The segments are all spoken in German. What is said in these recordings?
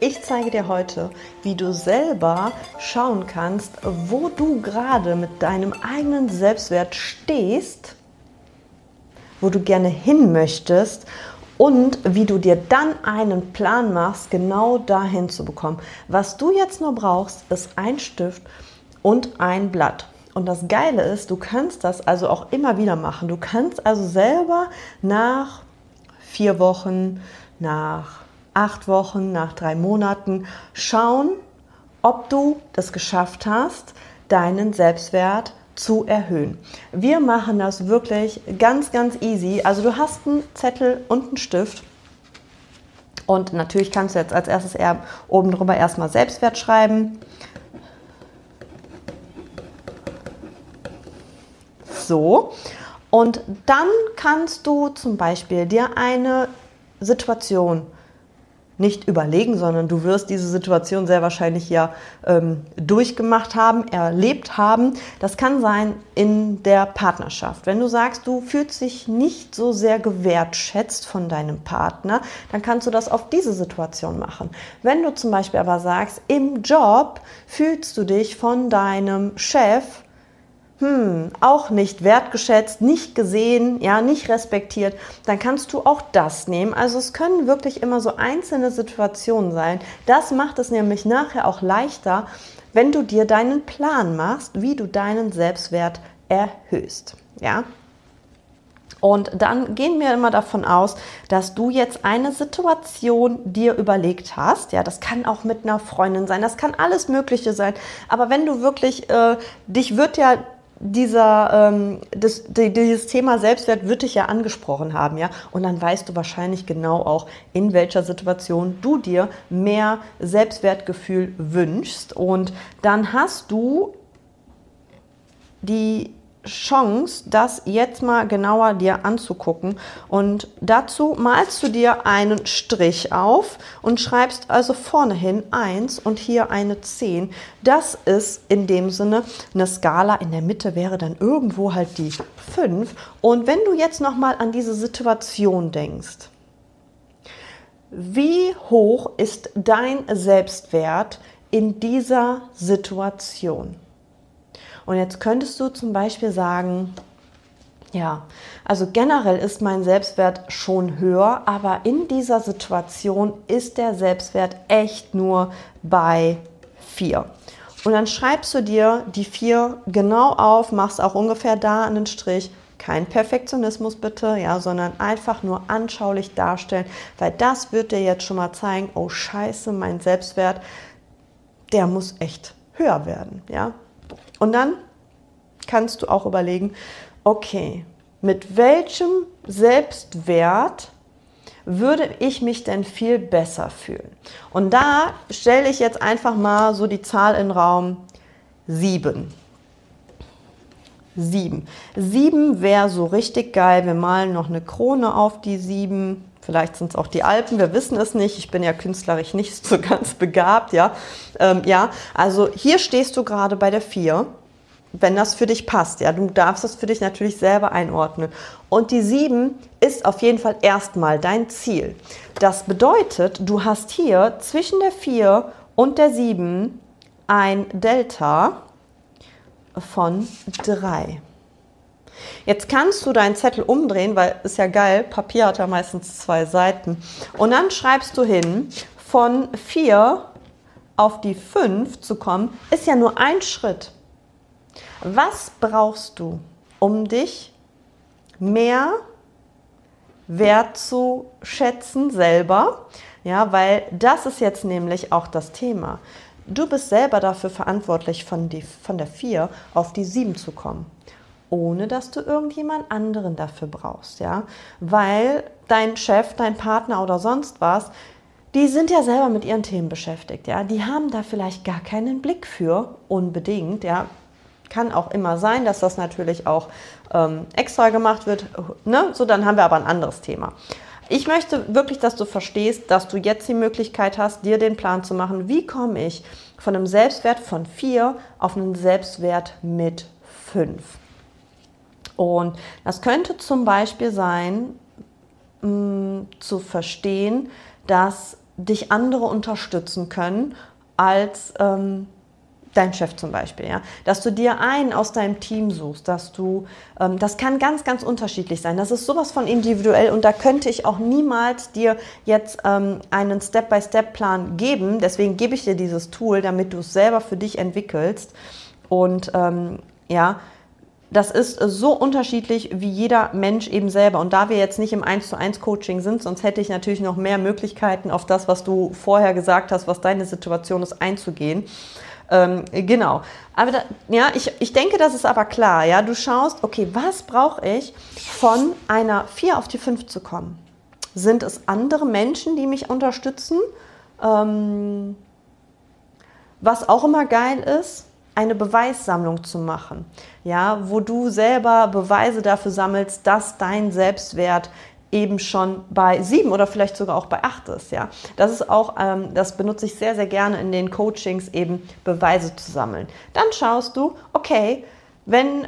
Ich zeige dir heute, wie du selber schauen kannst, wo du gerade mit deinem eigenen Selbstwert stehst, wo du gerne hin möchtest und wie du dir dann einen Plan machst, genau dahin zu bekommen. Was du jetzt nur brauchst, ist ein Stift und ein Blatt. Und das Geile ist, du kannst das also auch immer wieder machen. Du kannst also selber nach 4 Wochen, nach 8 Wochen, nach 3 Monaten schauen, ob du das geschafft hast, deinen Selbstwert zu erhöhen. Wir machen das wirklich ganz, ganz easy. Also du hast einen Zettel und einen Stift und natürlich kannst du jetzt als erstes oben drüber erstmal Selbstwert schreiben. So, und dann kannst du zum Beispiel dir eine Situation nicht überlegen, sondern du wirst diese Situation sehr wahrscheinlich ja durchgemacht haben, erlebt haben. Das kann sein in der Partnerschaft. Wenn du sagst, du fühlst dich nicht so sehr gewertschätzt von deinem Partner, dann kannst du das auf diese Situation machen. Wenn du zum Beispiel aber sagst, im Job fühlst du dich von deinem Chef auch nicht wertgeschätzt, nicht gesehen, ja, nicht respektiert, dann kannst du auch das nehmen. Also es können wirklich immer so einzelne Situationen sein. Das macht es nämlich nachher auch leichter, wenn du dir deinen Plan machst, wie du deinen Selbstwert erhöhst, ja. Und dann gehen wir immer davon aus, dass du jetzt eine Situation dir überlegt hast. Ja, das kann auch mit einer Freundin sein, das kann alles Mögliche sein. Aber wenn du wirklich, dich wird ja dieses Thema Selbstwert wird dich ja angesprochen haben, ja, und dann weißt du wahrscheinlich genau auch, in welcher Situation du dir mehr Selbstwertgefühl wünschst, und dann hast du die Chance, das jetzt mal genauer dir anzugucken, und dazu malst du dir einen Strich auf und schreibst also vorne hin 1 und hier eine 10. Das ist in dem Sinne eine Skala, in der Mitte wäre dann irgendwo halt die 5, und wenn du jetzt nochmal an diese Situation denkst, wie hoch ist dein Selbstwert in dieser Situation? Und jetzt könntest du zum Beispiel sagen, ja, also generell ist mein Selbstwert schon höher, aber in dieser Situation ist der Selbstwert echt nur bei 4. Und dann schreibst du dir die 4 genau auf, machst auch ungefähr da einen Strich. Kein Perfektionismus bitte, ja, sondern einfach nur anschaulich darstellen, weil das wird dir jetzt schon mal zeigen, oh Scheiße, mein Selbstwert, der muss echt höher werden, ja. Und dann kannst du auch überlegen, okay, mit welchem Selbstwert würde ich mich denn viel besser fühlen? Und da stelle ich jetzt einfach mal so die Zahl in den Raum 7. 7 wäre so richtig geil. Wir malen noch eine Krone auf die 7. Vielleicht sind es auch die Alpen, wir wissen es nicht. Ich bin ja künstlerisch nicht so ganz begabt, ja. Ja, also hier stehst du gerade bei der 4, wenn das für dich passt, ja. Du darfst es für dich natürlich selber einordnen. Und die 7 ist auf jeden Fall erstmal dein Ziel. Das bedeutet, du hast hier zwischen der 4 und der 7 ein Delta von 3. Jetzt kannst du deinen Zettel umdrehen, weil ist ja geil, Papier hat ja meistens 2 Seiten. Und dann schreibst du hin, von 4 auf die 5 zu kommen, ist ja nur ein Schritt. Was brauchst du, um dich mehr wertzuschätzen selber? Ja, weil das ist jetzt nämlich auch das Thema. Du bist selber dafür verantwortlich, von der 4 auf die 7 zu kommen, ohne dass du irgendjemand anderen dafür brauchst, ja, weil dein Chef, dein Partner oder sonst was, die sind ja selber mit ihren Themen beschäftigt, ja, die haben da vielleicht gar keinen Blick für, unbedingt, ja, kann auch immer sein, dass das natürlich auch extra gemacht wird, ne, so, dann haben wir aber ein anderes Thema. Ich möchte wirklich, dass du verstehst, dass du jetzt die Möglichkeit hast, dir den Plan zu machen, wie komme ich von einem Selbstwert von 4 auf einen Selbstwert mit 5. Und das könnte zum Beispiel sein, zu verstehen, dass dich andere unterstützen können als dein Chef zum Beispiel, ja, dass du dir einen aus deinem Team suchst, dass du, das kann ganz, ganz unterschiedlich sein. Das ist sowas von individuell und da könnte ich auch niemals dir jetzt einen Step-by-Step-Plan geben. Deswegen gebe ich dir dieses Tool, damit du es selber für dich entwickelst. Und ja, das ist so unterschiedlich wie jeder Mensch eben selber. Und da wir jetzt nicht im 1:1 Coaching sind, sonst hätte ich natürlich noch mehr Möglichkeiten, auf das, was du vorher gesagt hast, was deine Situation ist, einzugehen. Genau. Aber ja, ich denke, das ist aber klar. Ja? Du schaust, okay, was brauche ich, von einer 4 auf die 5 zu kommen? Sind es andere Menschen, die mich unterstützen? Was auch immer geil ist, eine Beweissammlung zu machen, ja, wo du selber Beweise dafür sammelst, dass dein Selbstwert eben schon bei 7 oder vielleicht sogar auch bei 8 ist. Ja. Das ist auch, das benutze ich sehr, sehr gerne in den Coachings, eben Beweise zu sammeln. Dann schaust du, okay, wenn,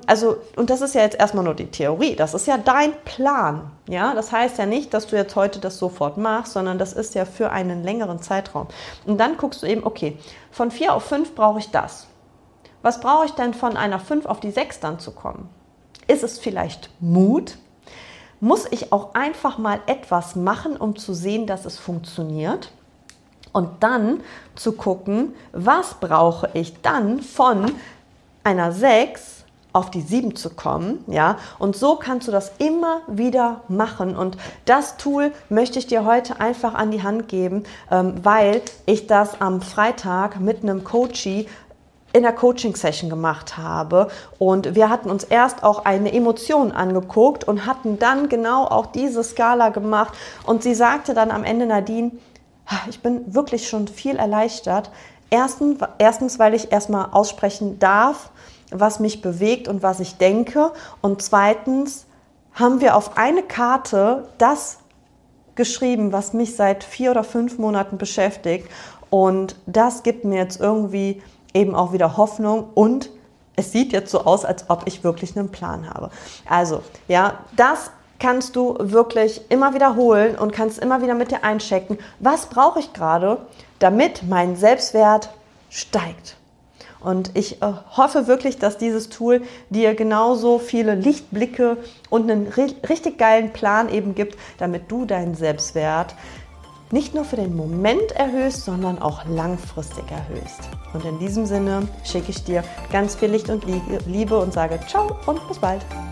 und das ist ja jetzt erstmal nur die Theorie, das ist ja dein Plan. Ja? Das heißt ja nicht, dass du jetzt heute das sofort machst, sondern das ist ja für einen längeren Zeitraum. Und dann guckst du eben, okay, von 4 auf 5 brauche ich das. Was brauche ich denn von einer 5 auf die 6 dann zu kommen? Ist es vielleicht Mut? Muss ich auch einfach mal etwas machen, um zu sehen, dass es funktioniert? Und dann zu gucken, was brauche ich dann von einer 6 auf die 7 zu kommen, ja, und so kannst du das immer wieder machen und das Tool möchte ich dir heute einfach an die Hand geben, weil ich das am Freitag mit einem Coachie in der Coaching-Session gemacht habe und wir hatten uns erst auch eine Emotion angeguckt und hatten dann genau auch diese Skala gemacht und sie sagte dann am Ende, Nadine, ich bin wirklich schon viel erleichtert. Erstens, weil ich erstmal aussprechen darf, was mich bewegt und was ich denke und zweitens haben wir auf eine Karte das geschrieben, was mich seit 4 oder 5 Monaten beschäftigt und das gibt mir jetzt irgendwie eben auch wieder Hoffnung und es sieht jetzt so aus, als ob ich wirklich einen Plan habe. Also, ja, das kannst du wirklich immer wiederholen und kannst immer wieder mit dir einchecken, was brauche ich gerade, damit mein Selbstwert steigt. Und ich hoffe wirklich, dass dieses Tool dir genauso viele Lichtblicke und einen richtig geilen Plan eben gibt, damit du deinen Selbstwert nicht nur für den Moment erhöhst, sondern auch langfristig erhöhst. Und in diesem Sinne schicke ich dir ganz viel Licht und Liebe und sage ciao und bis bald.